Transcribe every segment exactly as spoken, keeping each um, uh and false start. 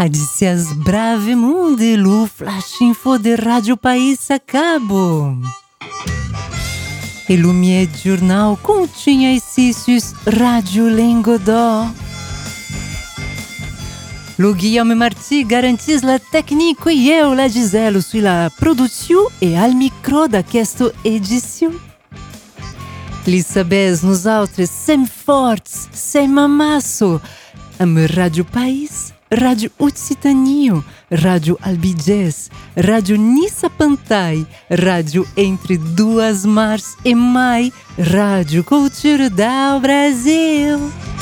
Adicias brave mundo, lu flash info de Rádio País a cabo. E lumie jornal continha exercícios Rádio Lengodó. Le Guillaume Marty garantis la technique e eu, la Gisèle, suis la production e al micro d'aquesta edició. Li sabes, nosaltres sem forts, sem mamasso, amb Rádio País, Rádio Occitania, Rádio Albigés, Rádio Nissa Pantai, Rádio Entre Duas Mars e mai, Rádio Cultura do Brasil.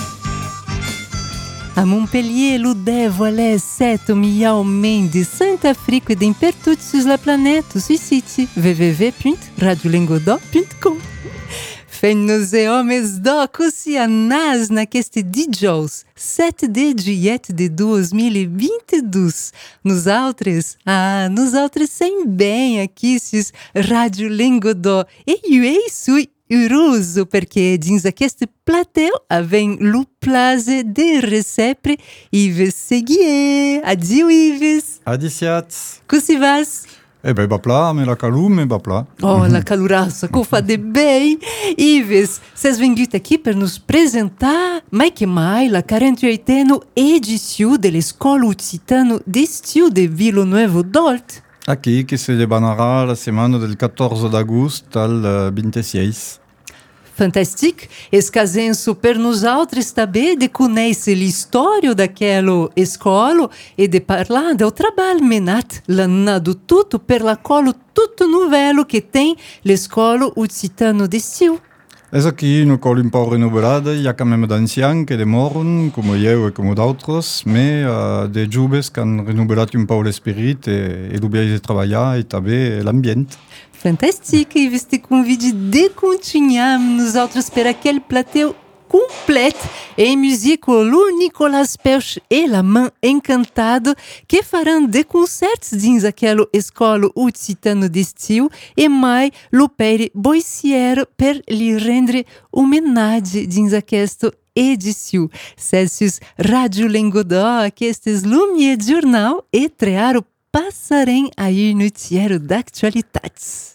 A Montpellier, Ludé, Voilé, Seto, Miau, Mendes, Santa Frico e dem per tutti sus la planeta, sui siti w w w ponto radio lengodó ponto com. Fennos e homens do così a nas naqueste dijous, sete de juillet de dois mil e vinte e dois. Nos altres, ah, nos altres sem bem aqui sus Rádio Lengodó. E eu sui uroso perché dins aquest plateu avem lo plaze de recebre Yves Seguier. Adieu Yves. Adiciat. Così vas? Eh ben, bapla, me la calou, me bapla. Oh, la caluraça, que fa de bem. Yves, vocês venguit aqui para nos apresentar, mais que mais, la quaranta e oitava edição da Escola Occitana d'Estiu de Villeneuve d'Olt. Aqui, que se debanará la semana del quatorze d'agosto al vinte-seis. Fantastic. Escasenso per nos altres também de conhecer a história daquela escola e de falar do trabalho menat, lanado tudo per la colo tutto novello que tem l'escola Occitana d'Estiu. És aqui no col un peu renovada, hi ha quand même d'ancians que demoren, com eu e com d'altres, mais uh, de joves que han renovat un peu l'esperit e, e l'obligé de treballar e també l'ambient. Fantastic, e te convide de continuar nos outros per aquele plateu completo em música o Nicolas Peuch e la main encantado que farão de concertos dins aquela escola Occitana d'Estiu e mai lo pere boiciero per lhe rendre homenagem dins aquesta edição. Celsius Rádio Lengodó, aquestes lumie jornal e trearo passarem aí no tiero d'actualitats.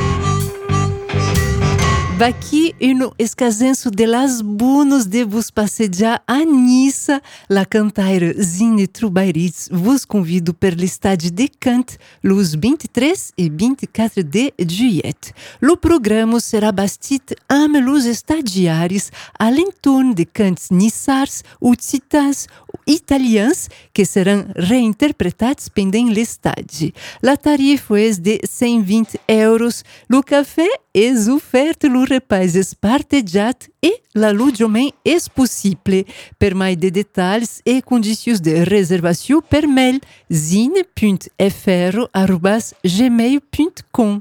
Aqui no escasenso de las bunos de vos passejar a Nissa, la cantaire Zine Trubairitz vos convido per l'estade de cant los vinte e três e vinte e quatro de juillet. Lo programa será bastit amb los estagiaris a l'entorn de cants nissars, occitans, italians que serão reinterpretados pendem l'estade. La tarifa é de cent e vinte euros. Lo café é oferto, lo repais é partejat e la logement é possível. Per mais de detalhes e condições de reservação per mail zine ponto f r arroba gmail ponto com.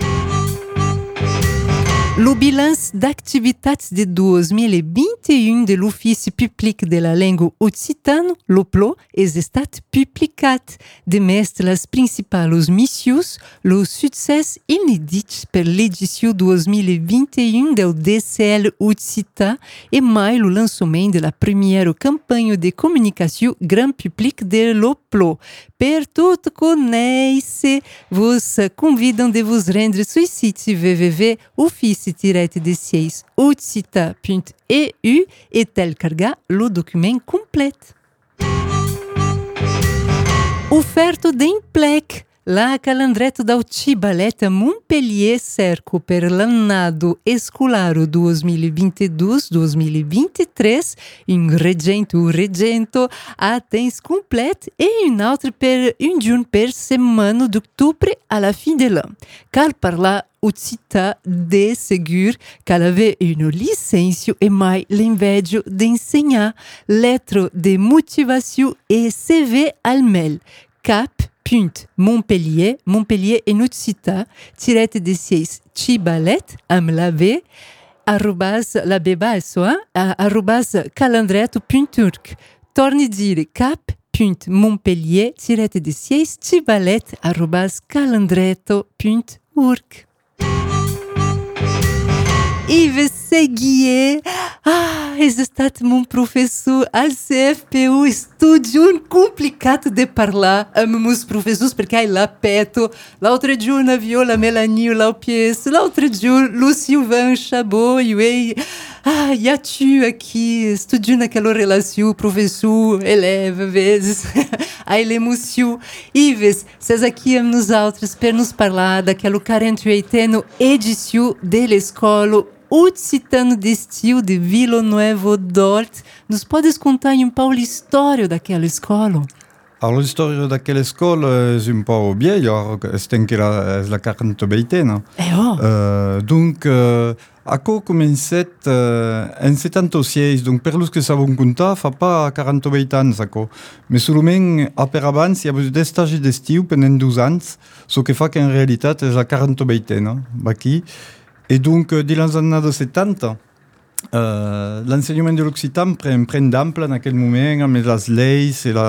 O bilanço d'activitats de dois mil e vinte e um de l'Office Public de la Língua Occitana, l'O P L O, é estat publicat. Demestra as principais missões, os successos inédits per l'edição dois mil e vinte e um do D C L Occità e mais o lançamento da primeira campanha de comunicação grand public de l'O P L O. Per tudo conhece, vos convidam de vos rendre sur site w w w ponto office tiret d seis occità ponto e u e telcarregar o documento completo. Oferta de Implec. La calandretto da Cibaletta Montpellier cerco per l'anno escolaro dois mil e vinte e dois dois mil e vinte e três in regento regento a temps complet e un altro per un giorno per semana d'octubre alla fin de l'anno. Cal parla Occità de segur qu'elle avait une licence e mai l'inveggio d'enseignar lettre de motivation et C V al mail cap Punt Montpellier, Montpellier en Occità, tirette de seis Cibalet, am la V, arrobas la beba soa, arrobas calandretto punt org. Torni dire cap punt Montpellier, tirette de seis Cibalet, arrobas calandretto punt org. Yves Seguier. Ah, è stato mon professor al C F P U, studio complicato de parlar amb meus professors perché hai la peto. L'altre giorno Viola Melanie Laupies, l'altre giorno Lu Sylvain Chabot, e ah, e a tu aqui studiando aquela relação professor-eleve, vezes. Aí l'emoção. Ives, vocês aqui amb nosaltres per nos parlar daquela quarenta e oitena edição de l'escola Occitano d'Estiu de Villeneuve d'Olt. Nos podes contar um pouco a história daquela escola? Alors l'histoire d'aquella escola è un po' vieille, c'est que la, la quaranta-oitena. Eh oh. Uh, donc, uh, ako comencet uh, en setanta-sis, donc per los que savon contar, fa pas quaranta-oito anys, ako. Mais seulement, a per abans, hi ha des stages d'estiu pendant dos anys, ce que fa qu'en realitat és la quaranta-oitena, aquí. Et donc, uh, dins les années setanta, Uh, l'enseignement de l'occitan pren, pren d'ample en aquell moment amb les lleis i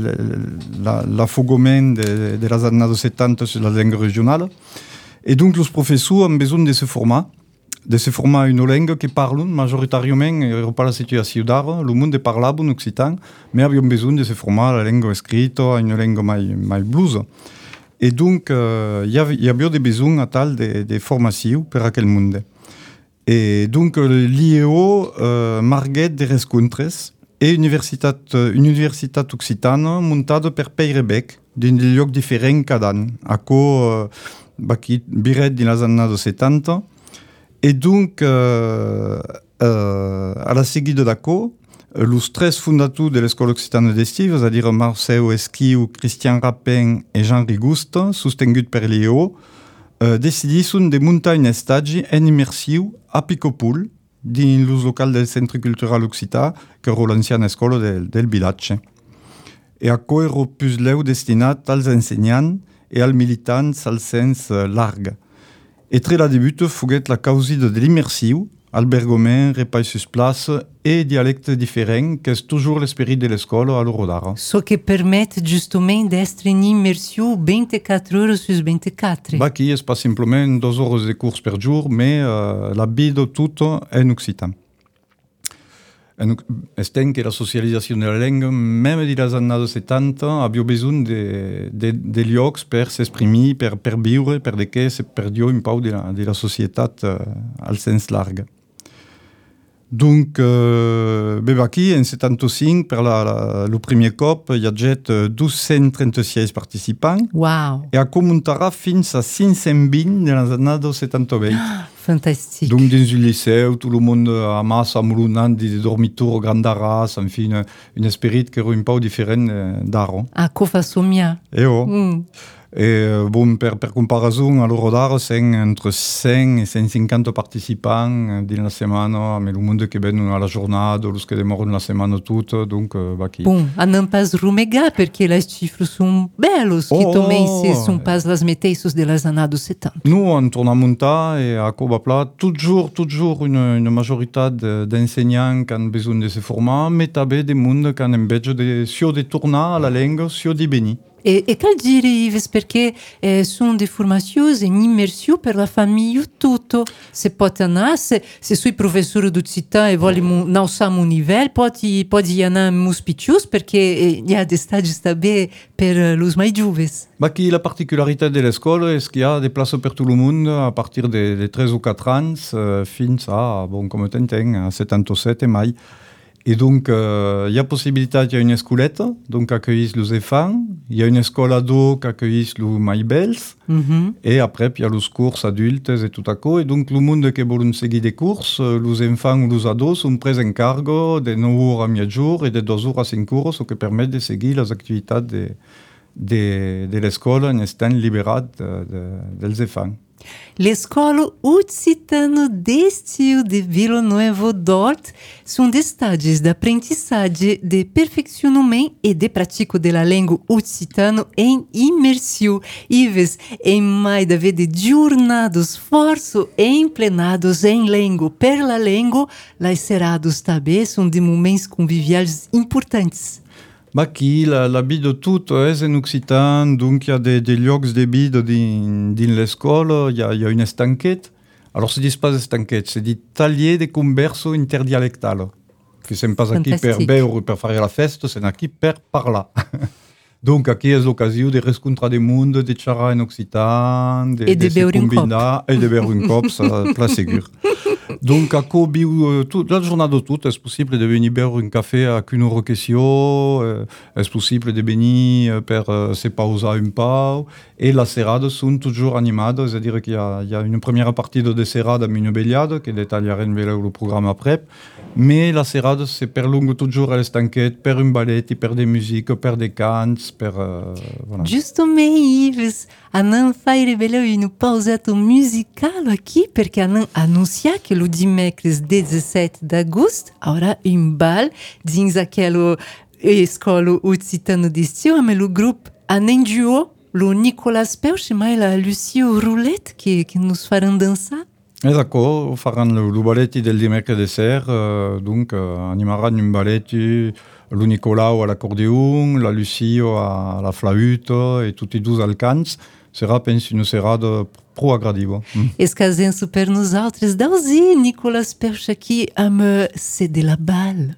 l'afogament de, de les années setanta sur la langue regionale. Et donc, els professors han besoin de se formar, de se formar una langue que parlen majoritàriament, era pas la situació d'ara, el món parlava en occitan, mais havien besoin de se formar la langue escrita, una langue mai, mai blusa. Et donc, uh, hi, havia, hi havia de besoin a tal de, de formació per aquell món. Et donc l'I E O uh, marguet de rescontres e universitat, uh, universitat occitana muntada per Peyrebec d'un lloc diferent cada any. Aco uh, aquí biret dins les années setanta. Et donc uh, uh, a la seguida d'aco, els tres fondators de l'escola occitana d'estiu, c'est-à-dire Marcel Esquiu, Christian Rapin et Jean Rigouste, sostengut per l'I E O, Uh, decidisson de muntar un estatge en immersiu a Picopul, dins l'ús local del Centre Cultural Occità, que era l'anciana escola del, del vilatge. E aquò era pusleu destinat als ensenyants e als militants al sens uh, larg. E tre la debut foguet la causida de l'immersiu, albergament, repas sus place e dialectes diferents, que és toujours l'esperit de l'escola a l'hora d'ara. Ce que permet justement d'être en immersion vingt-quatre heures sur vingt-quatre. Bah, qui és pas simplement deux heures de cours per jour, mais uh, la vida tota en occitan. Estem que la socialització de la llengua, même dins les années setanta, havia besoin de, de, de llocs per s'exprimir, per, per viure, per de què se perdió un pau de la, de la societat uh, al sens larg. Donc, euh, bé, aquí, en setanta-cinc, per la, la, el primer cop, hi ha jet dos-cents trenta-sis participants. Wow! E aco muntarà fins a cinc-cents vint de les années setanta-vuit. Fantastique. Donc, dans un lycée, tout le monde a massa amourunant des dormitoires grande race, enfin, un, un esprit qui era un peu différent d'ara. Aco fa somiar. E oh. Mm. Et bon, per, per comparaison, a l'hora d'ara, c'est entre cent et cent cinquanta participants dans la setmana, mais le monde qui ven a la jornada, los que demoren la setmana tutta, donc, euh, va aquí. Bon, a non pas rumegar, perché les chiffres sont bellos, que oh, também se sont pas les meteisos de les années setanta. Nous, on tourne à montar et à Cobapla, toujours, toujours une, une majorité d'enseignants qui ont besoin de se former, mais també des monde qui ont envie de, soit de tourner à la langue, soit de bénir. E, e che dire, Ives, perché eh, sono de formazioni in immersione per la famiglia tutto. Se pode andare, se, se sui professori d'Occità e vogliono alzare un livello, pode, pode andare muspicius perché eh, hi ha dei stagi també per los mai giuves. Bah, qui la particularité de l'école est qu'il y a des places pour tout le monde à partir de, de treize ou quatre ans, euh, fins à, bon, comme t'entends, à setanta-sept et mai. Et donc, euh, il y a possibilité, il y a une escolette, donc accueillir les enfants, il y a une école ado qui accueille les maïbels, mm-hmm. Et après, il y a les cours adultes et tout à coup. Et donc, le monde qui veut seguir des cours, les enfants ou les ados sont pris en cargo de neuf heures à mi-jour et de deux heures à cinq heures, ce qui permet de seguir les activités de, de, de l'école en étant libérés de, de, des enfants. L'escola Occitano d'Estiu de Villeneuve d'Olt são de estágios de aprendizagem, de perfeccionamento e de prática da língua occitana em imersão. Ives, em mais da de jornadas forço emplenados em língua per la língua, las serados também são de momentos conviviais importantes. Bah, qui, la, la vie de tout est en occitan, donc il y a des, des lieux de vie dans, dans l'école, il y a, il y a une estanquette, Alors, se dice pas stanchezze, se di taglier de converso interdialectale. Che siamo pas aquí per beure, per fare la festa, siamo aquí per parlar. Donc, aquí és l'ocasió de rescontrar de monde, de xerrar en occitan, de, de, de se combinar e de beure un cop, ça, pla segur. Donc, ako viu tot, la jornada tot, és possible de venir beure un cafè avec une hora quesció, eh, és possible de venir per uh, se pausar un pau, et la serada són toujours animada, és a dir, qu'il y a, il y a une première partie de serada amb una bellada, que detallarem veleu el programa après, mais la serada se perlonga toujours a l'estanquet per un ballet, per de musique, per de cants, per... Uh, voilà. Justamente, Ives, a non fare veleu une pausato musical aqui, perché a non annuncia che lo dimecres dezessete d'agosto avrà un bal dins aquela escola occitana d'estiu amb lo grup Anem Duo, lo Nicolas Peuch e la Lucio Roulette que, que nos faran dançar. Eh, d'accord, faran lo, lo balletti del dimecres de ser, uh, donc uh, animaran un balletti, lo Nicolau a l'accordeon, la Lucio a la flauta e tutti e due al cants. Serà, penso, una serada pro agradiva. Mm. Escasem super nos altres, dausi Nicolas Peuch aqui amb Se de la Balle.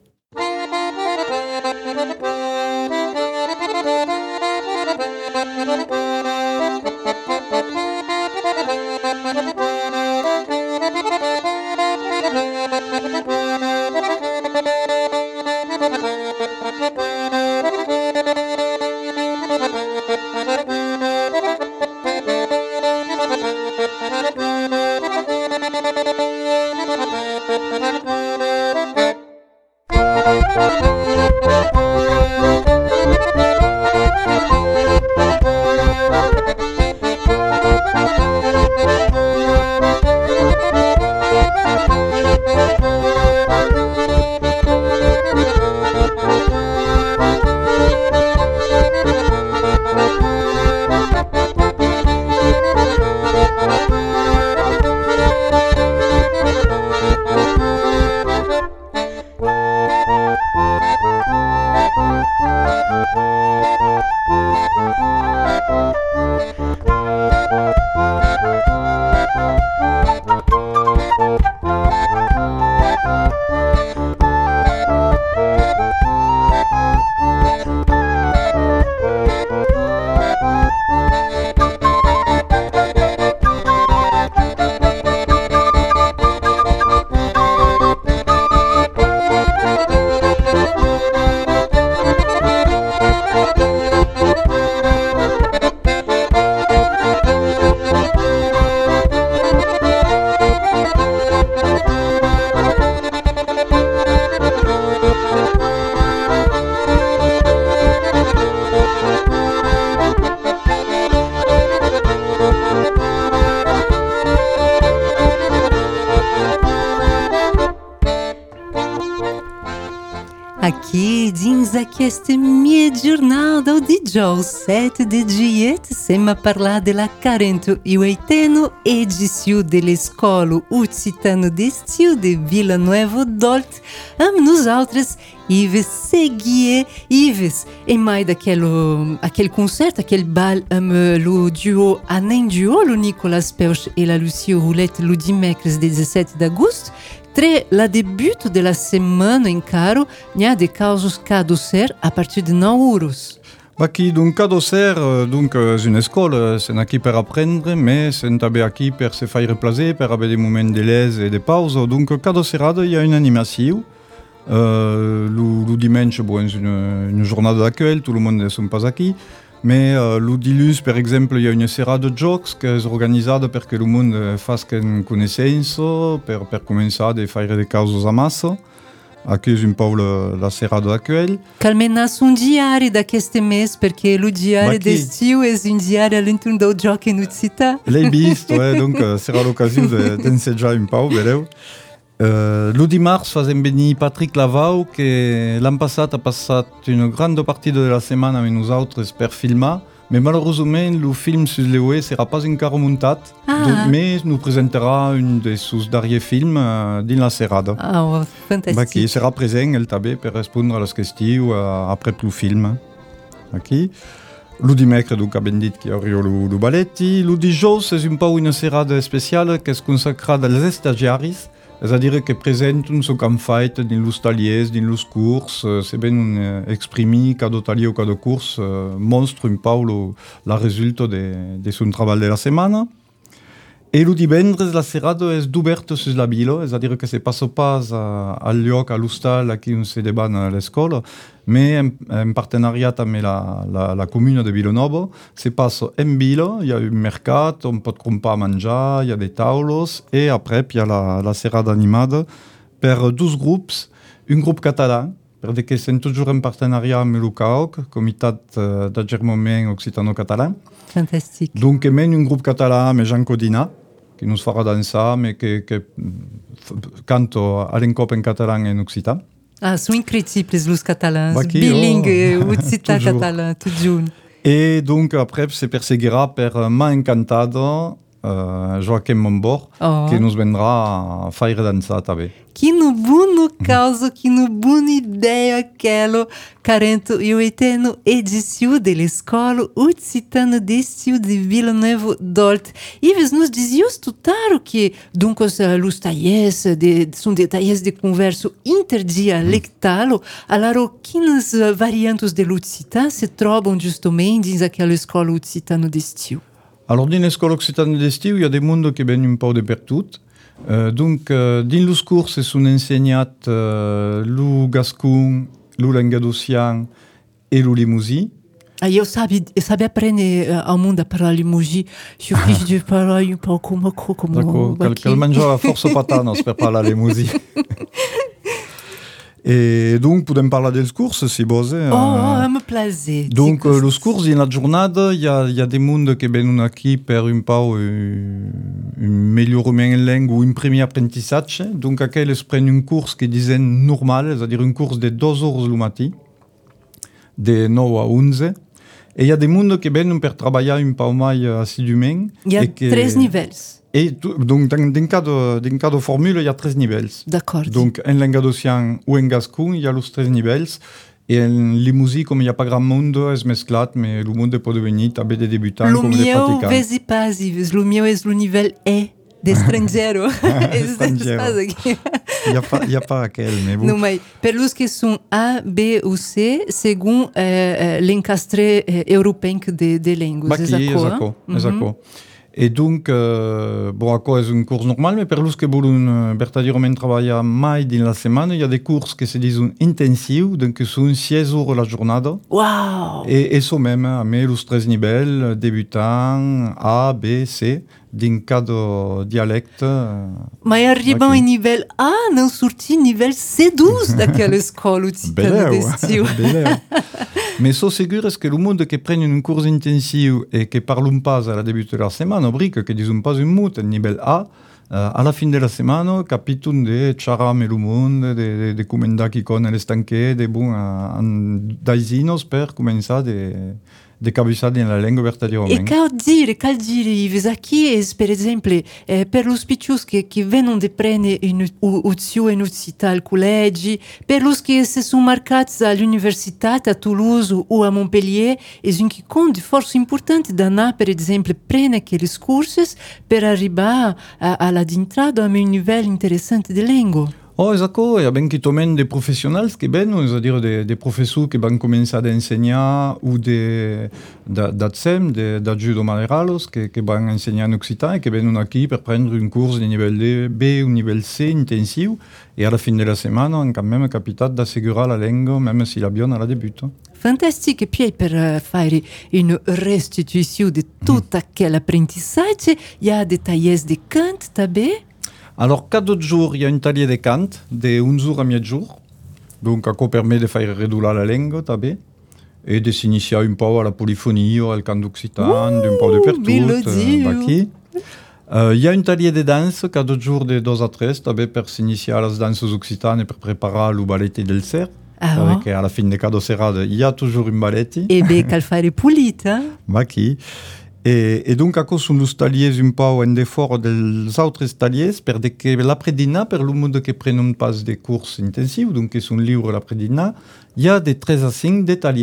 Aqui, dins aquest meu jornal do dijous sete de juillet, sem a parlar de la quarenta e oitena edició de l'Escola Occitana d'Estiu de Vila Nova d'Olt, amb nosaltres, Ives Seguier. Ives, e mai daquele aquele concerto, aquele bal amb o duo Anem Duo, o Nicolas Peuch e la Lucio Roulette, o dimecres dezessete d'agosto. Tre la debut de la semana encara, n'ha de causos caducer a partir de nou euros. Aqui, donc, caducer, donc, és una escola, c'est aquí per aprendre, mais c'est també aquí per se faire plaisir, per haver des moments de lès et de pausa. Donc, caducerada, hi ha una animació. Euh, le, le dimanche, bon, és una, una jornada d'accueil, tout le monde ne sont pas aquí. Mais uh, lo dilluns, per exemple, hi ha una serada de jocs que és organitzada perquè el món faci coneixença, per, per començar a fer de causes a massa. Aquí és un peu la, la serada d'accueil. Calmenas un diari d'aquest mes, perquè el diari d'estiu és un diari a l'entorn del joc en occità. L'he vist, eh? Donc serà l'ocasió d'ensejar un peu, veureu. Uh, lo dimarts fazem venir Patrick Lavau, que l'any passat ha passat una gran partie de la setmana amb nosaltres per filmar, mais malheureusement le film sur l'E U E serà pas encara muntat, ah. donc, mais nous presentarà un de seus darriers films uh, dins la serada. Ah, oh, fantastic. Aquí serà present, el també, per respondre a les qüestions uh, après le film. Aquí. Lo dimecre, donc, abbiamo dit che avrò lo, lo balletti. Lo dijous è un po' una serata speciale che è consacrata agli stagiari, c'est-à-dire che presentano su che hanno fatto negli taliers, negli corsi, se ben un esprimi cada talier o cada corso, uh, mostra un po' lo, la risulta del suo lavoro della settimana. E lo divendres la serata è oberta sulla bilo, c'est-à-dire che se passa pas a, al lloc, all'hostal, a qui on se deban a l'escola, mais en, en partenariat amb la, la, la comuna de Vilanovo, se passa en bilo, il y a un mercat, on pot comprar menjar, il y a des taules, et après, il y a la, la serata animada per dos grups, un grup català, perquè són toujours en partenariat amb l'U C A O C, Comitat d'Agermament Occitano-Català. Fantastique. Donc, mène un grup català amb Jean Codina, qui nous fera danser, mais que, que canto à l'encop en catalan et en occitan. Ah, sont incrédibles les catalans, Baki, bilingues, oh. occitan, catalan, tout jaune. Et donc, après, se perseguira per Ma Encantado, uh, Joaquim Mombor, oh. que nos vendrà a faire danser també. Quina bona causa, quina bona ideia aquela, Carento, eu eterno edição da escola occitana d'estiu de Vila Nova d'Olt. Ives nos dizios tutaro que, donc, os talleres, de, são detalhes de conversa interdialectal, alaro, quinas variantes de l'Occità se trobam justamente naquela escola occitana d'estiu? Alors, dans l'escola occitana d'estiu, il y a des mondes qui viennent un peu de partout. Uh, donc, uh, dins los curs són ensenyat uh, lo gascon, lo languedocian e lo limousin. Ah, eu sabe, eu sabe aprender uh, ao mundo a parlar limousin. Je fiz de parlar un peu comme como. D'accord, cal, cal menjar força patanos per parlar limousin. Et donc, podem parlar dels curs, si vols. Oh, oh, me plaisir. Donc, euh, los curs, in la jornada, il y a, y a des mondes qui viennent aquí per un peu euh, un millorament en langue ou un premier apprentissage. Donc, aquells prennent un curs qui disent normal, c'est-à-dire un curs de deux heures le matin, de neuf à onze. Et il y a des mondes qui viennent per travailler un peu mai assidûment. Il y a que... tres niveis. Et donc, dans, dans cada, dans cada formule, il y a tres nivells. D'accord. Donc, en languedocian ou en gascon, il y a los tres nivells. Et en limousin, comme il n'y a pas grand monde, c'est mesclat, mais le monde peut devenir també de débutants lo comme de pratiquants. Lo meu, vezi pasi, lo meu é o nível E, de estrangeiro. Il n'y a, a pas aquel, mais bon. Non, mais pelos que são A, B ou C, segundo eh, l'encastre eh, europeu de, de línguas. Bah, qui, exacto, mm-hmm. exacto. Et donc, euh, bon, aquò és un curs normal, mais per los que volen verdaderament treballar mai dins la setmana, il y a des cours que se diuen intensius, donc són seize heures la jornada. Wow! Et, et ça même, amb els tres nivells, débutant, A, B, C, dins cada dialecte. Mas arribam em nível A, não surti nível C doze daquela escola occitana d'estiu. Mais ce segur est que le monde qui prennent un cours intensif et qui ne parlent pas à la début de la semaine, brique, qui ne disent pas un mot, à niveau A, euh, à la fin de la semaine, capitun de charam et le monde, de, de, de comandar qui connaît les stanquets, de bons daisinos per commencer de, de cabeçar dans la langue verdaderament. E cal dire, cal dire, Ives, aqui, per exemplo, eh, per os pitius que, que venham de prene o, o tio em Occità al collegi, per os que se são marcados all'universitat a Toulouse ou a Montpellier, é um que conta força importante d'anar, per exemplo, prene aqueles cursos per arribar a, a la d'entrada a un nível interessante de língua. Oh, exacto, il y a bien qui tomen des professionnels qui viennent, c'est-à-dire des, des professeurs qui vont commencer à enseigner ou des d'Atsem, d'adjudo maneralos, qui, qui vont enseigner en occitan et qui viennent ici pour prendre un cours de niveau B ou niveau C intensif. Et à la fin de la semaine, on a quand même capacité d'assurer la langue, même si l'avion à la début. Fantastique. E poi per uh, fare une restitution de tout mm. aquel apprentissage, il y a des tailles de cant, també? Alors, cada jour, il y a un taller de cant de onze heures à midi jour. Donc, ça permet de faire réduire la langue, també, et de s'initier un peu à la polyphonie, au cant d'occitan, d'un peu de pertout. Il euh, y a un taller de danse, cada jour de deux à treize, també, per s'initier à les danses occitanes et pour préparer le ballet del Cer. Ah, avec, à la fin de cada serrada, il y a toujours un ballet. Et bien, cal fare pulita. Maki. Et, et donc, à cause de los taliers un peu en effort des autres taliers, per que l'après-dîner, per le monde qui prennent pas des cours intensifs, donc qui sont libres l'après-dîner, il y a des treize à cinq des taliers.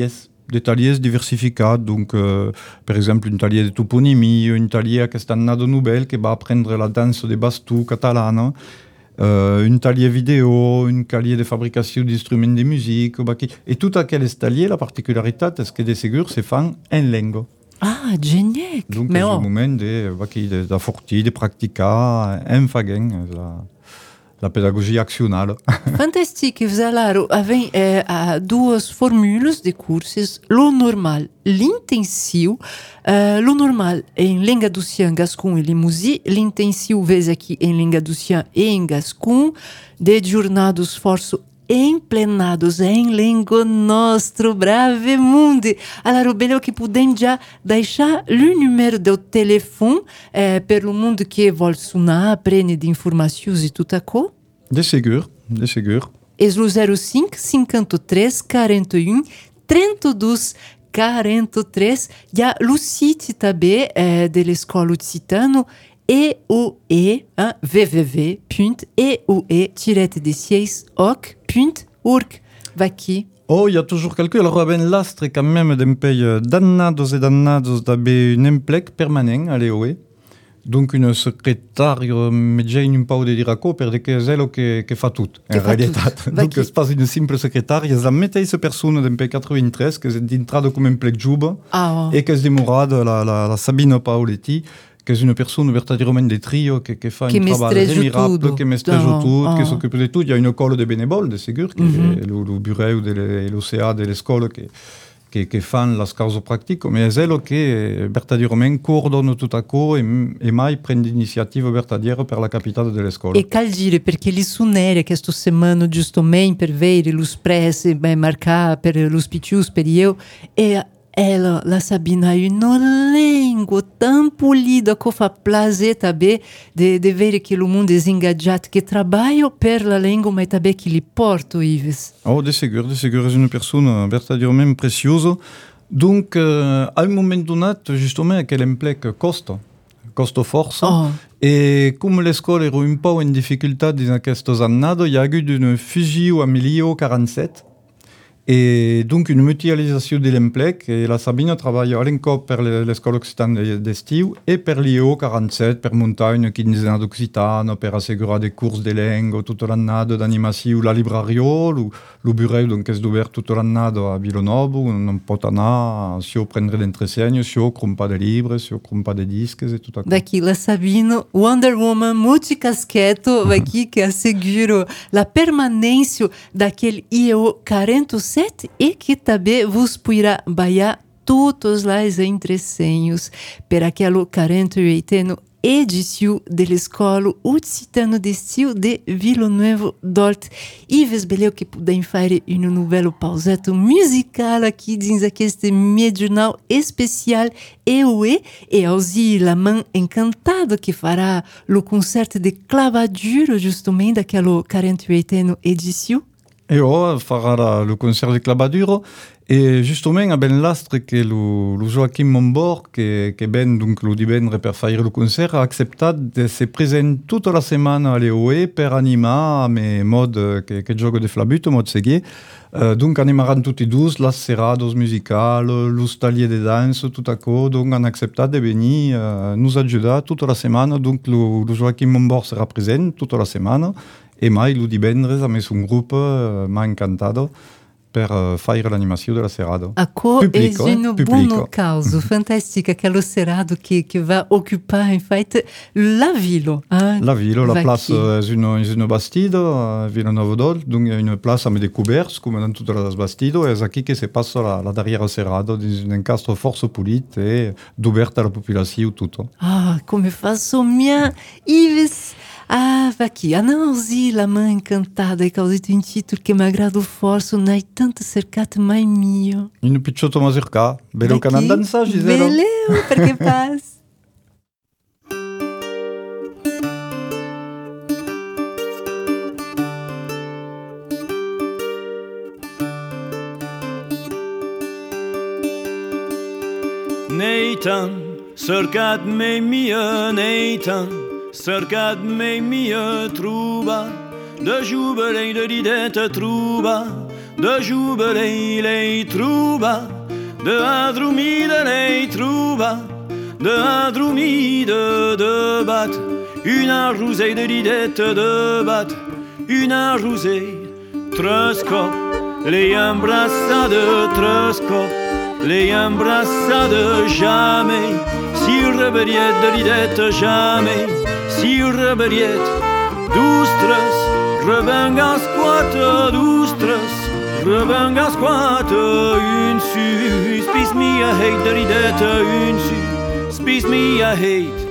des taliers diversificats. Donc, euh, par exemple, une talier de toponymie, une talier qui est année nouvelle qui va apprendre la danse des bastou catalane, euh, une talier vidéo, une talier de fabrication d'instruments de musique. Et tout à quel talier, la particularité, est que des séjours se font en langue. Ah, génial! Donc, c'est oh. le moment de, de, de forti, de pratiquer en fagen la, la pédagogie actionnelle. Fantastique! Vous avez euh, duas formulas de cursos, lo normal, l'intensivo. Uh, lo normal em língua do Sian, Gascon e Limousin, l'intensivo vez aqui em língua do Sian e em Gascon, de jornada esforço emplenados em língua nostro, brave mundo. Allora, bello che podem già deixar o número do telefone eh, per o mundo que vuol suonar, prende de informações e tudo aquilo? De seguro, de seguro. É o zero cinco, cinquanta e três, quarenta e um, trinta e dois, quarenta e três. Já o site também eh, da Escola Occitano, E O E, hein, w w w ponto e o e tiret de seis oc ponto org. Va aqui. Oh, il y a toujours quelqu'un. Alors, ben l'astre quand même d'un pays dannados et dannados d'avoir un emplec permanent à l'E O E. Donc, une secrétaire, mais déjà un peu de dire à quoi, parce que c'est elle qui, qui fait tout, en réalité. Donc, c'est pas une simple secrétaire, il y a la métaise personne d'un pays quatre-vingt-treize, qui est entrée comme emplec job, ah, oh. et qui est démorade, la, la, la Sabine Paoletti, qui est une personne vertadirement de trio, qui, qui fait un travail admirable, qui mestrege tout, oh. qui s'occupe de tout. Il y a une école de bénévoles, de ségur, qui mm-hmm. est le, le bureau de l'O C A de l'école, qui Che, che fanno la causa pratica, ma è quello che verdaderamente coordona tutto a co e, e mai prende iniziative verdadeire per la capitale delle scuole. E cal dire, perché li sunere che sto semana giustamente per vedere los presi, beh, marcare per los piccius, per io, e ela, la Sabina, ha una lingua tão polida che fa piacere também de, de vedere che il mondo è ingaggiato, che lavora per la lingua, ma também che li porto, Ives. Oh, de seguro, de seguro, è una persona verdaderamente preziosa. Donc, euh, à un moment donné, justement, quel emplec costa, costa forza. Oh. E come le scuole erano un po' in difficoltà in questi anni, il y a eu une fusion a millenovecentosquarantasette. Et donc une mutualisation de l'emplec, et la Sabine travaille à l'encore per l'école occitane d'estiu et per l'I O quarante-sept, per montagne quinzena d'occitano, per assegurar des courses de langue toute l'année d'animation, la librario, le, le bureau donc est ouvert toute l'année à Villanova, on peut anar, si on prendrait l'entresegno, si on crompa des livres, si on crompa des disques et tout à coup. Daqui la Sabine, Wonder Woman multicasqueto, aqui que asseguro la permanência daquele I O quarenta e sete e que também vos poderá baiar todos os entresenhos per aquele quarenta e oitavo edição da Escola Occitano d'Estiu de Villeneuve d'Olt. E ves beleu que podem fazer um novo pauseto musical aqui dins este mediunal especial E O E e aussi la mãe encantada que fará o concerto de clavaduro justamente daquele quarenta e oitavo edição. Et oh, farà le concert de Clavaduro. Et justement, a ben l'astre que le, le Joachim Mombor, que, que ben, donc, le divendre per faire le concert, a accepté de se présenter toute la semaine à l'E O E per animar mes modes que, que gioco de flabut, mode seguier. Euh, donc, animaran tutti dus, las serados musicales, los taliers de danse, tout à coup. Donc, on a accepté de venir euh, nous aider toute la semaine. Donc, le, le Joachim Mombor sera présent toute la semaine. E mai, lo divendres, ha messo un gruppo, uh, m'ha encantato, per uh, fare l'animazione della serata. Acco pubblico, è un eh? buon caso, fantastico, quello serado che, che va occupare, infatti, la villa. Eh? La villa, la place è una, una bastida, a Villeneuve d'Olt, donc è una place a découverte, come in tutte le bastide, e è qui che si passa la, la derrière serata, in un incastro forse pulito e d'oberta alla popolazione, tutto. Ah, come fa somiar, Ives! Ah, aqui, a não zi la mãe encantada e causito um título que me agrada forte, não é tanto cercato mai mio. In un picciotto ma cerca, bello che non danza, Gisela. Bello, perché passa. Nathan, cercat mai mio, Nathan. Cercat mai mia truba, de jubilei de dideta truba, de jubilei lei truba, de Hadromide nei trouba, de Hadromide de bat, une rosée de lidette de bat, une rosée, troscop, les embrassades troscop, les embrassades jamais, sur rebelliette de lidette jamais, sur rebelliette, doustress, rebenga squat, doustress, rebenga squat, une su, spis me a hate de lidette, une su, spis me a hate.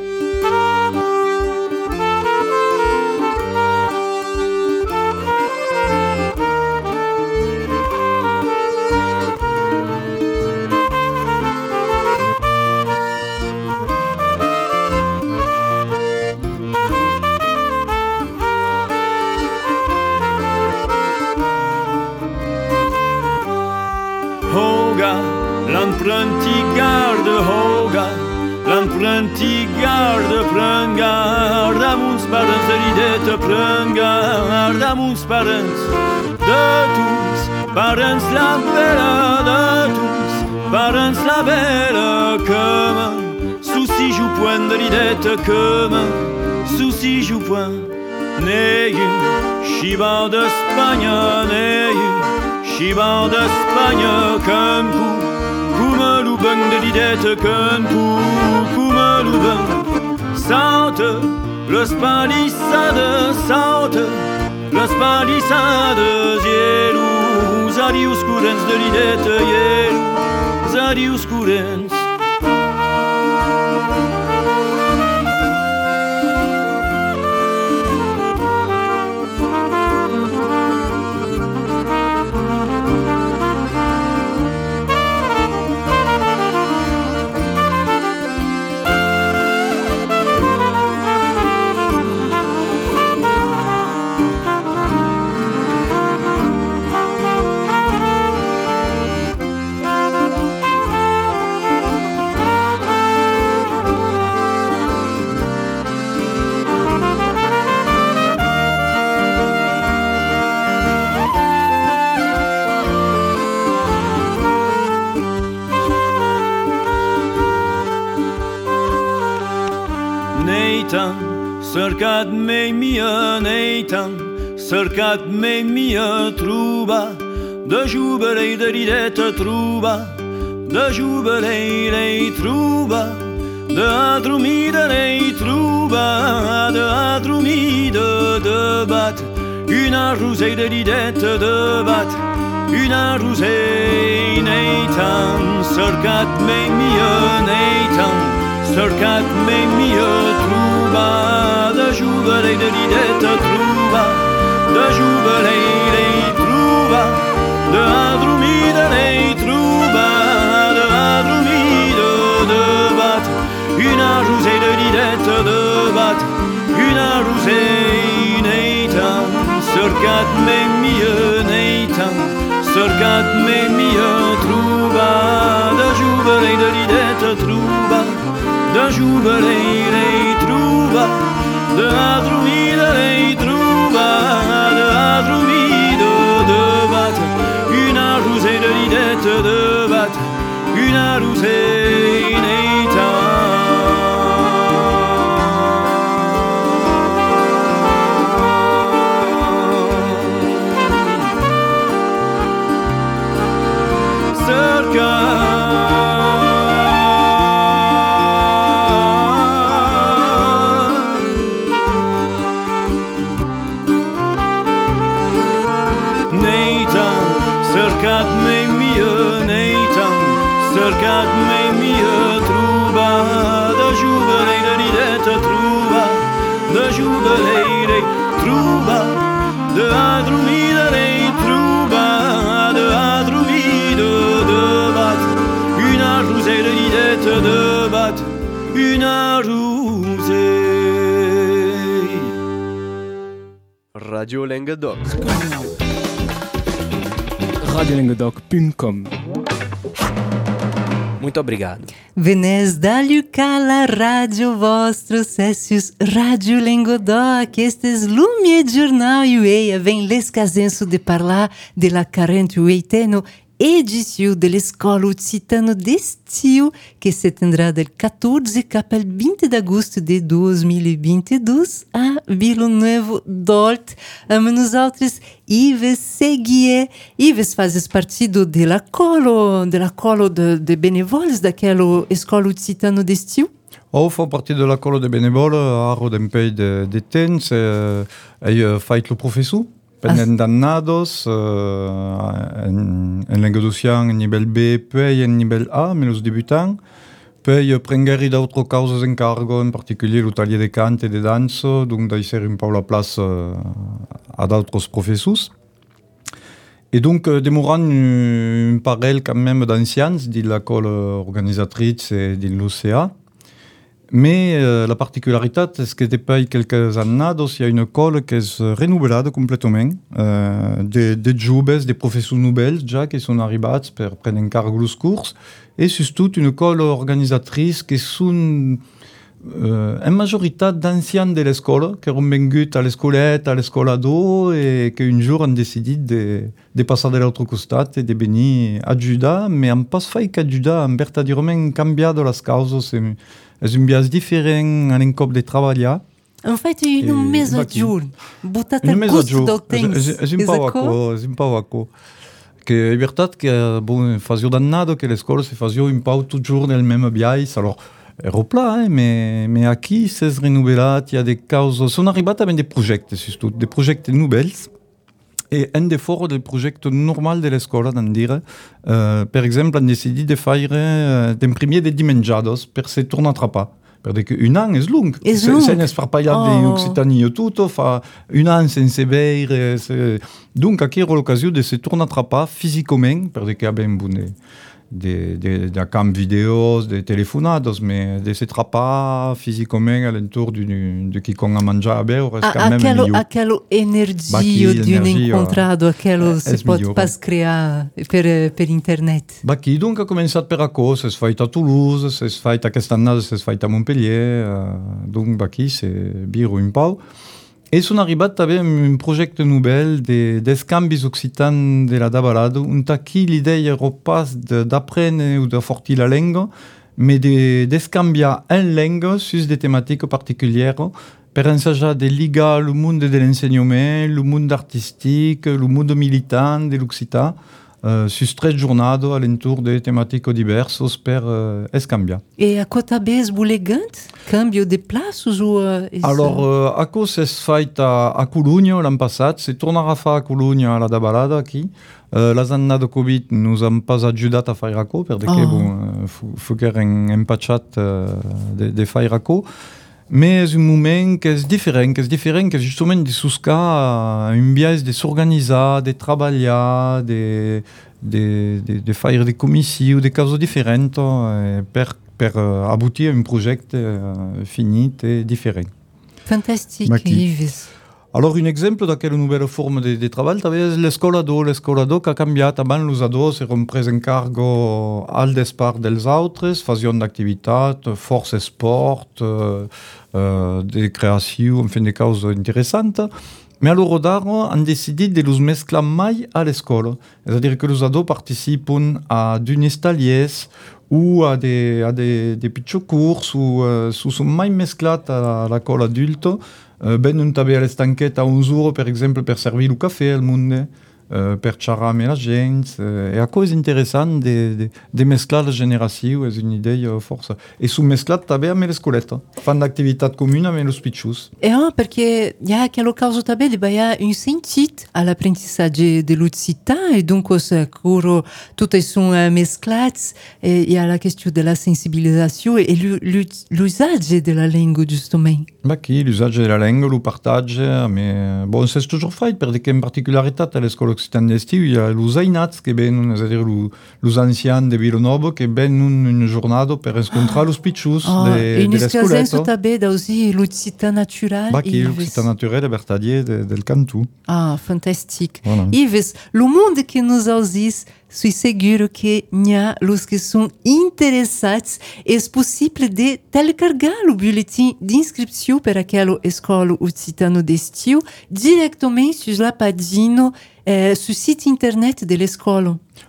L'apprenti garde hoga, l'apprenti garde prend garde a mons parents de l'idée prend garde a mons parents de tous, parents la belle de tous, parents la belle comme souci joue point de l'idée comme souci joue point n'ayez chiban d'Espagne n'ayez chiban d'Espagne comme vous. Come l'uben de l'idette qu'un coup, come l'uben saute, le spalissade saute, le spalissade zielu, zarius curens de l'idette zielu, zarius curens. Cercat me mia neitan, cercat me mia truba, de jubelei de lidette truba, de jubelei lei truba, de Hadromide lei truba, de Hadromide de bat, une rosée de lidette de bat, une rosée neitan, cercat me mia neitan, cercat me mia truba, de jubelei de lidette truba, de jubelei lei truba, de Hadromide lei truba, de Hadromide de bat, une rosée de lidette de bat, une rosée neitan, cercat me mia neitan, cercat me mia truba, de jubelei de lidette truba, de jubelei lei truba, de Hadromide lei truba, de Hadromide de bat, une rosée de lidette de bat, une rosée neitan. Cerca cercat me mia neitan, cercat me mia truba, de jubelei de lidette truba, de jubelei lei truba, de Hadromide lei truba, de Hadromide de bat, une rosée de lidette de bat, une rosée. Radio Languedoc. radio languedoc ponto com. Muito obrigado. Venez dalju cala radio vostro cessius Radio Languedoc. Estes lumie jornal ueia vem l'escasenso de parlar de la quarante e oiteno edição da Escola Occitano d'Estiu, que se tendrá del quatorze capel vinte de agosto de dois mil e vinte e dois a Vila Nova d'Olt. Amb nosaltres Ives Seguier. Ives fazes partido de la colo, de la colo de, de benevols daquela Escola Occitano d'Estiu? Oh, fa partie de la colo de bénévoles, a Rodempei de, de temps, e uh, fait le professor, pendant d'annados, uh, en, en Languedocian en nivell B, puis en nivell A, mais los debutants, puis uh, prengeri d'autres causes en cargo, en particulier le taller de cant et de danse, donc d'aisser un peu la place uh, a d'autres professors. Et donc, euh, demorant un parell quand même d'anciens de la colo organisatrice et de l'O C A. Mais euh, la particularité, c'est que depuis quelques années, il y a une école qui est renouvelée complètement. Euh, des, des jeunes, des professeurs nouvelles déjà qui sont arrivés pour prendre en charge les cours. Et surtout une école organisatrice qui sont euh, en majorité d'anciens de l'école, qui ont vécu à l'écolette, à l'école ado, et qui un jour ont décidé de, de passer de l'autre côté et de venir aider, mais en pas fait qu'aider, en vertadirement cambiar de las causes. És un biais diferent en un cop de treballar. En fait, une mês a jour. Botat el gosto del temps. És un pau aco, és un pau aco. Que é verdade que, bon, fazio dannado que l'escola se fazio un pau tout jour nel même biais. Alors, ero pla, eh, mais, mais aquí s'és renovelat, il y a des causes... Són arribat amb des projectes, surtout, des projectes nouvelles. Et un des forts del projecte normal de l'escola, d'en dire, uh, per exemple, han decidit de faire, uh, d'imprimir des dimenjados per se tornar a atrapar. Perquè un an és long. És long. Se n'és esparpallat oh. d'Occitania tot, fa un an sense veure. Se... Donc, aquí era l'ocasió de se tornar a atrapar físicament, perquè abem de, de, de, de camp videos, de telefonados, mais de se atrapar físicament a l'entorn de qui con a manjar a beure, és a, quand même aquelo, millor. Aquelo energia de un encontrado, aquelo eh, se pot millor. pas crear per, per internet. Bah, qui donc a començat per aco, s'es fait a Toulouse, s'es fait aquesta annada, s'es fait a Montpellier, uh, donc bah, qui c'est biro un pau. Et sont arribat també un projecte nouvel de, des canvis occitans de la Dabalado, on aquí l'idée era pas d'apprendre ou de fortir la langue, mais de d'escanviar en langue sur des thématiques particulières per ensajar de ligar le monde de l'enseignement, le monde artistique, le monde militant de l'Occitan, Uh, sur tres jornades à l'entour de thématiques diverses per uh, escanviar. Et à quoi t'abès boulegant? Cambio de places ou... Uh, Alors, uh, a cos es fait a, a Cologna l'an passat, se tornarà a fa a Cologna a la Dabalada aquí. Uh, les années de Covid nous han pas ajudat a fer aco, perquè oh. bon, uh, fogueren empatxat uh, de, de fer aco. Mais és un moment que és diferent, que és diferent, que és justament de buscar un biais de s'organitzar, de treballar, de, de, de, de fer des comissions, de causes diferents eh, per, per uh, aboutir a un projecte uh, finit et diferent. Fantastique, Yves. Alors, un exemple d'aquella nouvelle forme de, de treball també és l'escola do. L'escola do que ha canviat. Abans, els adults eren pres en cargo al despart dels altres, fazion d'activitat, força esport, uh, uh, de creació, en fin, de causes interessantes. Mais alors, d'ara, han decidit de los mesclar mai a l'escola. És a dir, que els adults participen a d'unes tallers ou a des, a des, des petits cours ou uh, sont mai mesclats a l'école adulte. Uh, ben un també a l'estanqueta a onze euros, per exemple, per servir el cafè al monde, uh, per xerrar amb la gent. Uh, e això és interessant de, de, de mesclar les generacions, és una idea força. I s'ho mesclat també amb l'escoleta. Fan d'activitat comuna amb els pitjos. E ah, perquè hi ha aquella causa també de hi ha un sentit a l'apprentissatge de l'occitan, e donc curo totes són mesclats, e hi ha la qüestió de la sensibilització e l'usatge de la llengua, justament. Bah, qui, l'usage de la langue, le partage, mais bon, c'est toujours fait, parce qu'en particularité, à l'école occitane d'estiu, il y a les ainats, qui viennent, c'est-à-dire les anciens de Villanova, qui viennent une journée pour rencontrer les pitchous oh, de, de l'escoleta. Et nous també aussi l'occitan naturel. Bah, qui, l'occitan naturel est vertadier de, del Cantu. Ah, fantastique. Voilà. Yves, le monde que nous aussis, suis seguro que n'hi ha los que sont interessats. És possible de telecargar o boletim d'inscripció per aquela escola occitano d'estiu directament sur la pagina, eh, sur site internet de l'escola.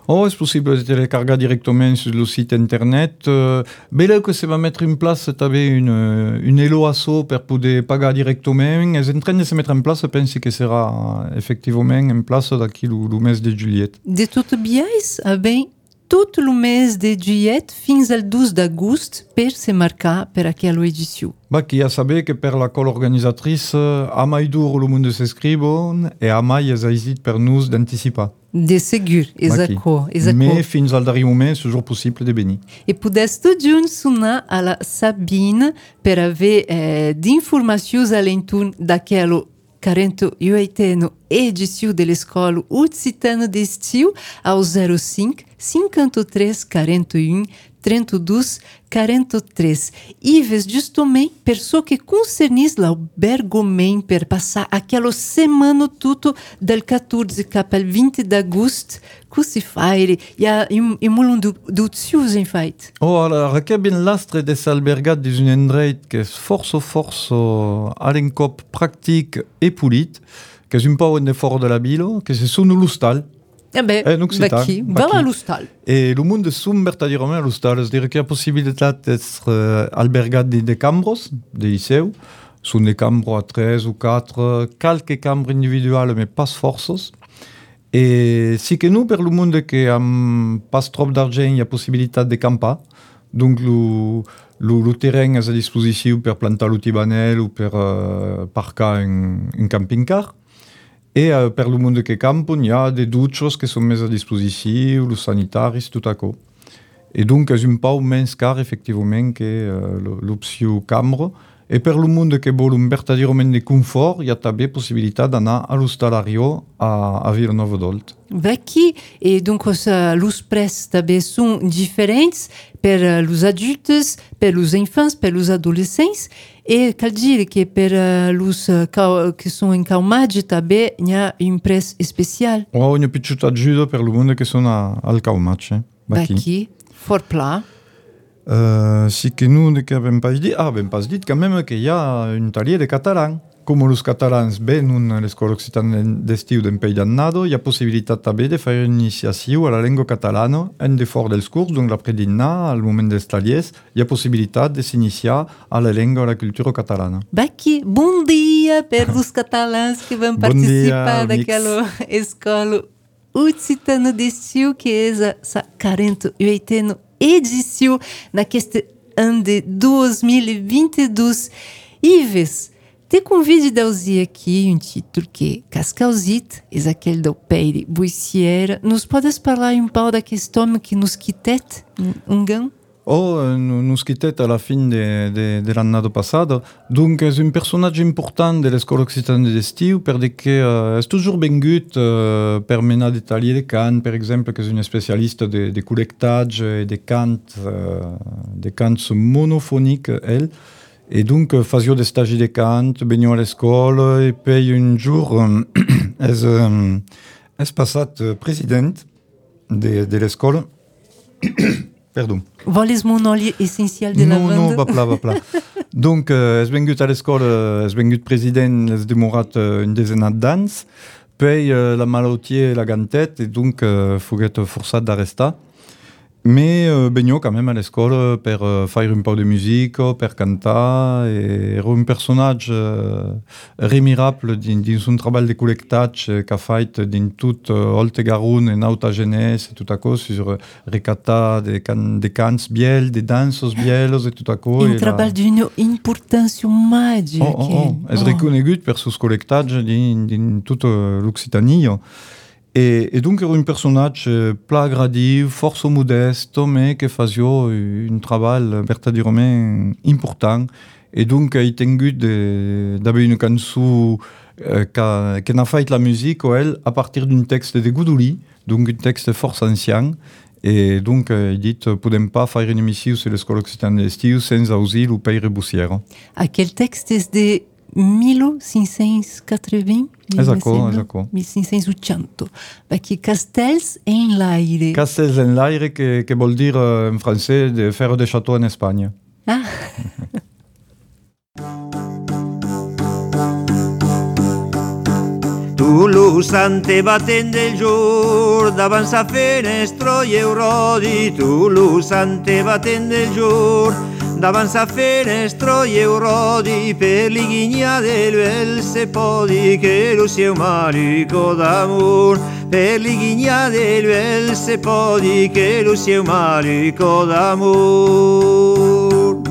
Oh, c'est possible de télécarregar directement sur le site internet. Euh, bello que ça va mettre en place t'avais une, une Elo Asso pour pouvoir pagar directement. Ils sont en train de se mettre en place, je pense que sera effectivement en place daqui le, le mês de juillet. De tudo biais, ah bem, todo o mês de juillet fins al doze d'agosto per se marcar per aquela edição. Bah, qui a saber que per la col organisatrice, a mai dur le monde s'escrivon et a mai es hésite per nous d'anticiper. De segur, exaco, exaco. Mais fins al darrer moment, c'est toujours possible de venir. E pudesse tu giun sonar a la Sabine per haver eh, d'informações alentorn daquela quarenta e oitena edição de l'escola Occitana d'Estiu ao zero cinco, cinquanta e três, quarenta e um, trinta e dois, quarenta e três. Ives justamente per so que concernis l'albergomento per passar aquela semana tutto dal quatorze cap al vinte d'agosto que si faire e a e molon d'ozius in fait. Oh, alors, che ben lastre des albergat des un endreit que es forço forço alencop pratique et polit, que es un peu un effort de la bilo, que se sono l'ustal. Eh beh, eh, Bacchi, va all'ustal. E le monde sunt vertadièrement all'ustal, c'est-à-dire qu'il y a possibilité d'être euh, albergat des, des cambros, des lycées, sont des cambros à treize ou quatre, quelques cambres individuelles, mais pas forces. Et si que nous, per le monde qui a pas trop d'argent, il y a possibilité de camper. Donc, le, le, le terrain est à disposition pour planter le tibanel ou pour euh, parquer un, un camping-car. Et euh, per le monde qui campe, il y a des douches qui sont mises à disposition, le sanitaire, tout à coup. Et donc, c'est un peu moins car, effectivement, que euh, l'option cambre. Et per le monde qui veut un vertadirement de confort, il y a també possibilité d'anar a l'hostalario a, a Villanova d'Olt. Vaqui, e donc os uh, los preços também são diferentes per uh, os adultos, per os infants, per os adolescentes. E cal dire que per uh, os uh, cal, que são encalmados também há um preço especial. Oh, il y a plus de ajuda per le monde qui sont al Caumatch. Vaqui. Vaqui, fort plat. Euh, si que nous n'avons pas dit, ah, ben pas dit quand même qu'il y a un taller de catalan. Comme les catalans viennent l'escola occitane d'estiu d'un pays d'annado, il y a possibilité també de faire une initiation à la langue catalane en dehors dels cours, donc l'après-dîner, au moment des tallers, il y a possibilité de s'initier à la langue, à la culture catalane. Baqui, bom dia per os catalãs que vão participar daquela escola occitana d'estiu que é a quarenta e oitena edição naqueste ano de dois mil e vinte e dois. Ives, te convido a usar aqui um título que Cascauzit, é aquele do Peire Buiciera. Nos podes falar um pouco da questão que nos quitet, um gão? Oh, nous quittait à la fin de, de, de l'année passée. Donc, c'est un personnage important de l'école occitane d'estiu parce que euh, est toujours bengut euh, per mener des taliers de cant, par exemple, que c'est une spécialiste de, de collectage et de cant, euh, de cant monophoniques, elle. Et donc, euh, faisio des stages de cant, venions à l'école, et puis un jour, euh, est, euh, est passat président de, de l'école. Pardon. Voles mon oli essencial de la banda? Non, non, va pla, va pla. Donc, euh, es vengut à l'école, euh, es vengut président, es demorat euh, une dizaine d'anys, puis euh, la malaltia, la gantette, et donc, euh, foguet forçat d'arrestar. Mais euh, benio quand même à l'école per euh, faire un peu de musique, per cantar, et era un personnage euh, remirable dins, dins un treball de collectage qu'a fait dins tout euh, Oltegaroun et Nauta Genès et tout à coup sur recata de, can, de cants biel, de danses bielos et tout à coup. Un treball d'une importance magique. Oh, oh, oh. Es oh. reconegut per sus collectage dins, dins toute euh, l'Occitanie. Et, et donc, era un personnage euh, pla agradiu, força modeste, mais que faisio un travail vertadièrement important. Et donc, il tengut d'avoir une cançon euh, qui n'a fait la musique, elle, à partir d'un texte de Goudouli, donc un texte fort ancien. Et donc, euh, il dit, podem pas faire une émission sur l'école occitane d'estiu sans auxil ou Peire Buiciera. À quel texte est de mille cinq cent quatre-vingts? Esatto, esatto. mille cinq cent ottanta. Perché Castells en l'aire. Castells en l'aire, che, che vuol dire en français de faire des châteaux en Espagne. Ah. Tu tu lo sante battendo il giorno davanti a finestra e eurodi, tu lo sante battendo il giorno davanti a finestra e eurodi, per l'igigna del bel se podi che lo sia un marico d'amor, per l'igigna del bel se podi che lo sia un marico d'amor.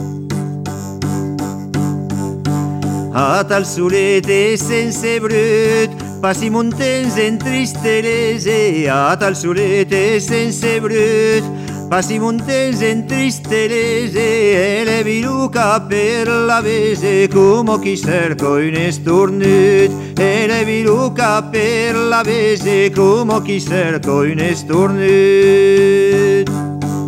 A tal solete sense brut, passi montens en tristelese, a tal solete sense brut, passi montens en tristelese, e le viluca per la vese, come chi cerco in estornut, e le viluca per la vese, come chi cerco in estornut.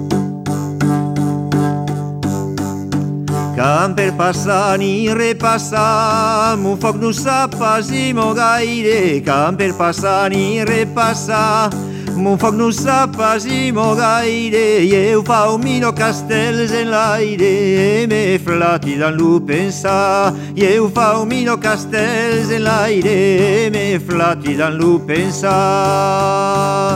Can per passar ni repassar, mon foc no sap pasimo gaire. Can per passar ni repassar, mon foc no sap pasimo gaire. I eu fa un mino castells en l'aire, e me flati dan lo pensar. I eu fa un mino castells en l'aire, e me flati dan lo pensar.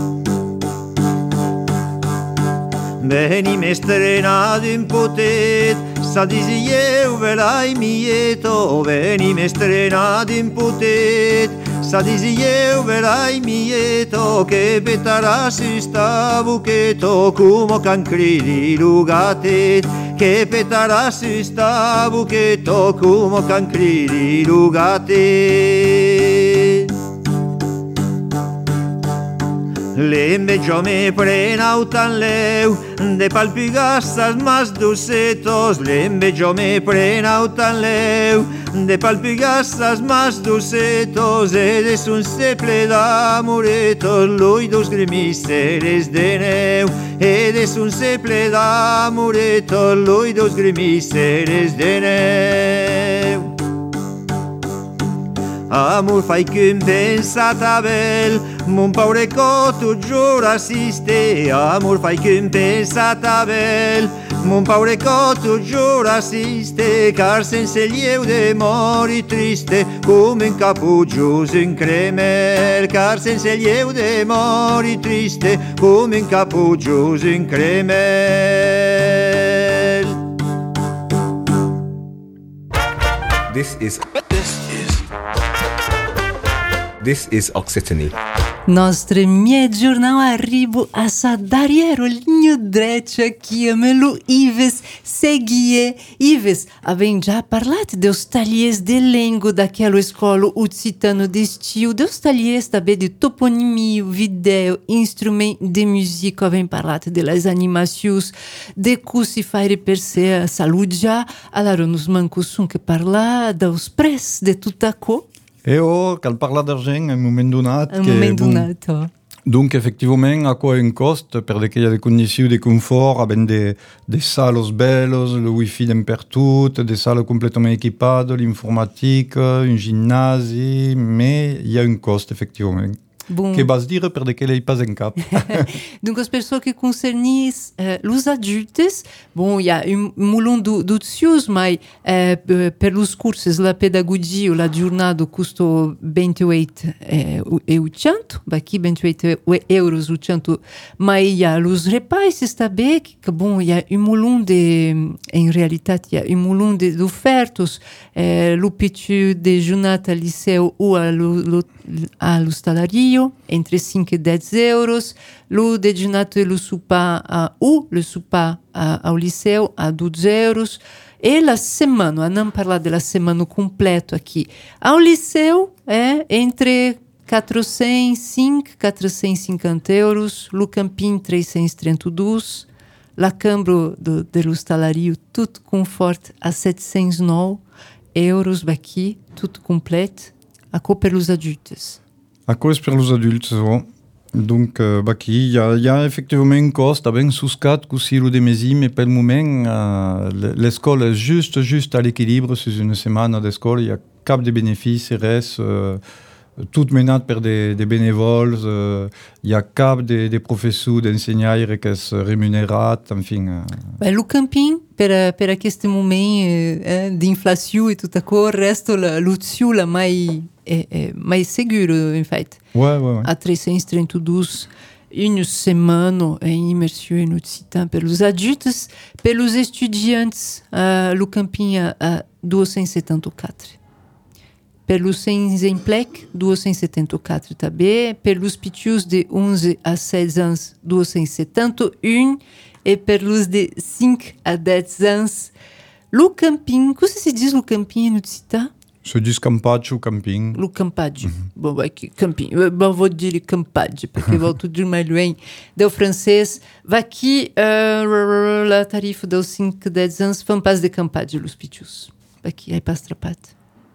Venim estrenat un potet, sa disi eu velai mieto. Venim estrenat un potet, sa disi eu velai mieto, che petarà su sta bucheto, come can cridi lugatet, che petarà su sta bucheto, come can cridi lugatet. L'envejo me prenau tan leu, de palpigassas mas ducetos. L'envejo me prenau tan leu, de palpigassas mas ducetos, e de un seple d'amoretos, lui dos grimisseres de neu, e de un seple d'amoretos, lui dos grimisseres de neu. Amor fai che un pensata bel, mon paure co tu giura assiste. Amor fai che un pensata bel, mon paure co tu giura assiste, car senza lieu de mori triste, come un capuggiuso in cremel, car senza lieu de mori triste, come un capuggiuso in cremel. This is this is This is Occitanie. Nostre mie giornau arribu a sa dariero linho drecha aqui a melu Ives seguie. Ives, avem já parlato dos talheres de lengo daquela escola occitano d'estiu, dos talheres também de toponimia, video, instrumento de música, avem parlato das animações, de cursi fare per se a saludia, allora nos mancus un che parla dos pres de tutaco. Eu, cal parla d'argent, un moment donat... Un moment donat, oh. Donc, effectivament, a quoi un cost, per que hi ha de condicions de confort, havent de, de salos bellos, le wifi d'empertut, des salles complètement équipades, l'informatique, un gymnasi, mais il y a un cost, effectivement. Bon. Que vas dire per que l'ei pas en cap. Donc, as pessoas que concernis uh, os adultos, bom, il y a un moulon d'ozios, mas uh, per los cursos, la pedagogia, la giornata custa ventioito e ottocento, aqui ventioito euros ottocento, mas il y a los repaises também, que bom, il y a un moulon de, en realidade, il y a un moulon de ofertas, uh, lo petit déjeuner al liceu ou à l'hostalaria, entre cinco e dez euros, o dejeunato e o supar uh, ou o supar uh, ao liceu a doze euros, e a semana, a não falar da semana completo aqui, ao liceu é entre quatrocentos e cinco, quatrocentos e cinquenta euros, o camping trezentos e trinta e dois, la câmara do, do hostalaria, tudo conforto a setecentos e nove euros aqui, tudo completo, a cor pelos adultos. A cause per los adultes, bon. Donc, euh, bah, il y, y a effectivement un cost, ben souscat, aussi le de mesi, mais pour le moment, euh, l'école est juste, juste à l'équilibre sur une semaine d'école. Il y a cap de bénéfices, il reste euh, toute menade per des, des bénévoles, il euh, y a cap de, de professeurs, d'enseignants qui sont rémunérés, enfin. Euh. Beh, le camping, per, per questo momento eh, di inflazione e tutto il resto, l'ozio la mai é, é mais seguro, em fait. Ouais, ouais, ouais. A trezentos e trinta e dois uma semana em imersão no Occitano pelos adultos, pelos estudantes, uh, o campinho a duzentos e setenta e quatro. Pelos sem Zemplec, duzentos e setenta e quatro também. Pelos pitios de onze a dezesseis anos, duzentos e setenta e um. E pelos de cinco a dez anos, o campinho, como se diz o campinho no Occitano? Se diz campagem ou camping. O campagem. Uhum. Bom, aqui, campinho. Bom, vou dizer campagem, porque vou tudo mais longe. Do francês, vai aqui, uh, a tarifa dos cinco a dez anos, vão para de campagem, os pitios. Aqui, aí para astrapate.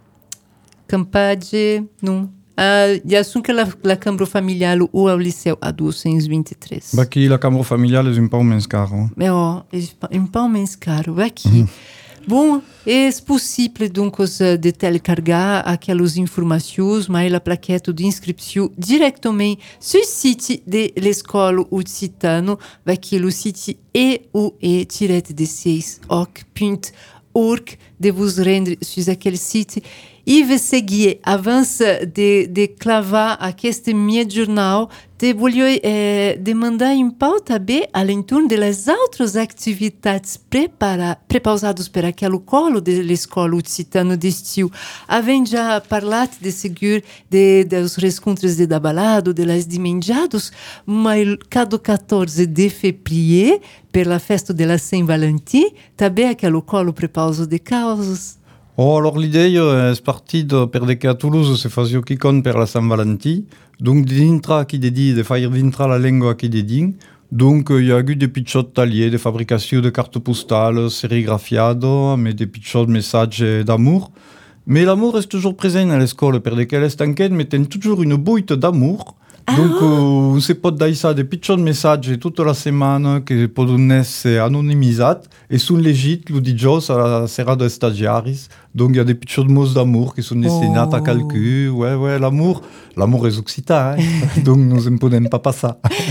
Campagem, não. Uh, e assim que a Câmara Familiar ou ao Liceu, a duzentos e vinte e três. Aqui, a Câmara Familiar é um pouco mais caro. É, ó, é um pouco mais caro. Aqui. Uhum. Bom, é possível, donc, de telecargar aquelas informações, mas a plaqueta de inscrição diretamente no site de l'escola occitano, aqui o site e u e d seis oc ponto org, de vous rendre sur aquele site e de seguir, avança de, de clavar aquele meu jornal, de voglio eh, de mandar em pauta B, além das outras atividades prepara, prepausadas para aquele colo da escola occitano de estilo. Havem já falado de seguir de, dos rescontres de dabalado, de las dimenjados, mas cada quatorze de fevereiro, pela festa de la Saint-Valentin, também aquele colo prepauso de causas. Oh, alors l'idée est partie de per que à Toulouse se fazia qui compte per la Saint-Valentin, donc dintre qui dédie de faire dintre la langue qui dédie. Donc il y a eu des petits taliers de fabrication de cartes postales sérigraphiées, mais des petits messages d'amour. Mais l'amour est toujours présent à l'école, per lesquels est enquête mettent toujours une bouille d'amour. Ah. Donc, euh, on se peut dire ça des petits messages toute la semaine qui peuvent être anonymisés et sont légits, le dijo, ça sera des stagiaires. Donc, il y a des petits mots d'amour qui sont destinés oh. à quelqu'un. Ouais, ouais, l'amour, l'amour est occitan, hein? Donc nous ne pouvons pas passer.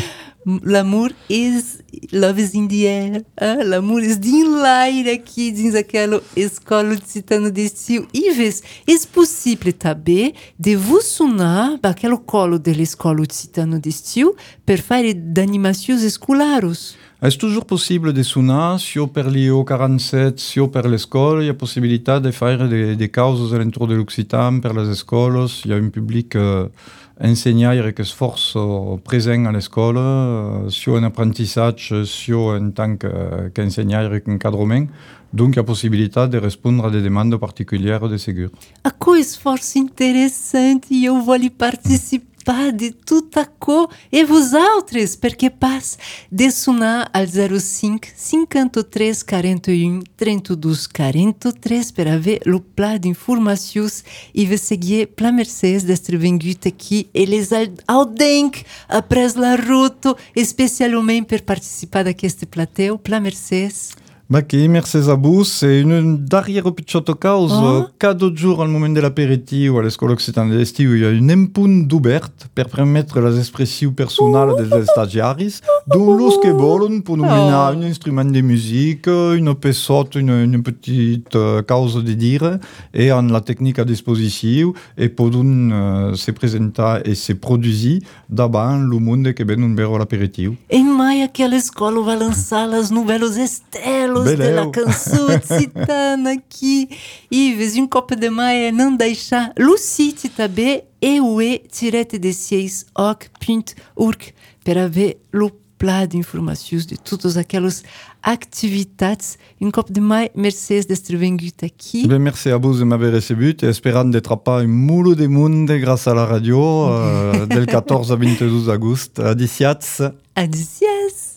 L'amour is love is in the air. Ah, l'amour is in l'air aqui, diz aquela escola occitano de estilo. Ives, é possível também de vous sonar aquele colo da escola occitano de estilo per fare d'animações escolares. Est toujours possible de sonar, si per l'I O quarante-sept, si per l'école, il y a possibilité de faire des, des causes à l'entour de l'Occitan, per les écoles, il y a un public euh, enseignant qui se force euh, présent à l'école, euh, si un apprentissage, si en tant qu'enseignant avec un encadrement. Donc, il y a possibilité de répondre à des demandes particulières de ségur. A coisa força interessante e eu vou lhe participar de tudo a co e vos outros, porque passa de sonar ao zero cinco, cinquanta e três, quarenta e um, trinta e dois, quarenta e três para ver o plano de informações e ver seguir para Mercedes deste venguito aqui. Eles alguém apres la ruta, especialmente para participar daqueste plateau, para Mercedes. Ok, merci à vous. C'est une dernière petite cause. Oh. Cada jour, au moment de l'apéritif à l'école occitane de l'estiu, il y a une empunte d'ouverte pour permettre les expressions personnelles oh. des stagiaires. Donc, los que volen pour nous mener oh. un instrument de musique, une pesote, une, une petite uh, cause de dire, et en la technique à disposition, et pour nous uh, se présenter et se produire davant le monde que vem ver l'apéritif. Em maio, aquela escola vai lançar as novelas estelos de la canção occitana aqui. Ives, um copo de maia não deixar. O site também é o e d seis oc ponto org para ver o plano de informações de todas aquelas atividades. Um copo de maia, Mercedes deste venguito aqui. Ben, merci à vous de m'avoir reçu et espérant d'être pas un moule de monde grâce à la radio euh, del quatorze au vingt-deux agoût. Adiciats. Adicias.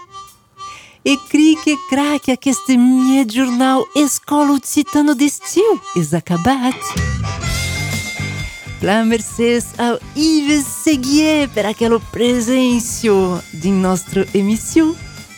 E crique craque aqueste meu jornal Escola Occitano de Estilo. És acabat. Para Mercedes ao Ives seguir para aquela presença de nossa emissão.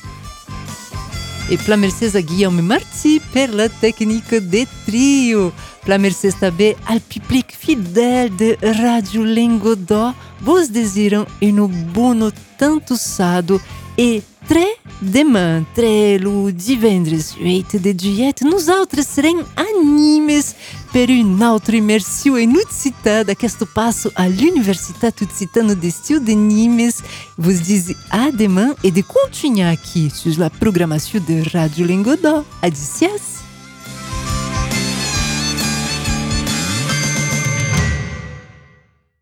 E para Mercedes a Guillaume Marti per la técnica de trio. Para Mercedes também ao public fidèle de Radio Languedoc. Vos desiram um bom tanto sado e très Demà, trelo, divendres, oito de juillet, nosaltres serem animes per un'altra immersió en Occità d'aquest passo a l'Universitat Occitana d'Estiu de Nimes. Vos dis a demà e de continuar aqui sur la programació de Radio Lingodó. Adicias!